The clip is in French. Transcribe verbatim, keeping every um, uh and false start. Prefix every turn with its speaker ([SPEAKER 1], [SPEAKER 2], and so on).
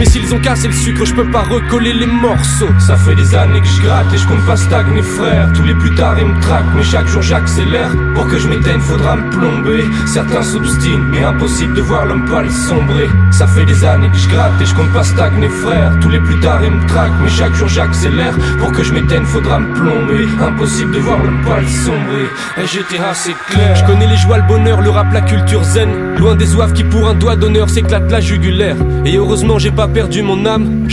[SPEAKER 1] Mais s'ils ont cassé le sucre, je peux pas recoller les morceaux.
[SPEAKER 2] Ça fait des années que je gratte et je compte pas stagner frère. Tous les plus tard ils me traquent mais chaque jour j'accélère. Pour que je m'éteigne faudra me plomber. Certains s'obstinent mais impossible de voir l'homme pâle sombrer. Ça fait des années que je gratte et je compte pas stagner frère. Tous les plus tard ils me traquent mais chaque jour j'accélère. Pour que je m'éteigne faudra me plomber. Impossible de voir l'homme pâle sombrer. Et j'étais assez clair.
[SPEAKER 1] Je connais les joies, le bonheur, le rap, la culture zen. Loin des oeufs qui pour un doigt d'honneur s'éclatent la jugulaire. Et heureusement j'ai pas perdu mon âme.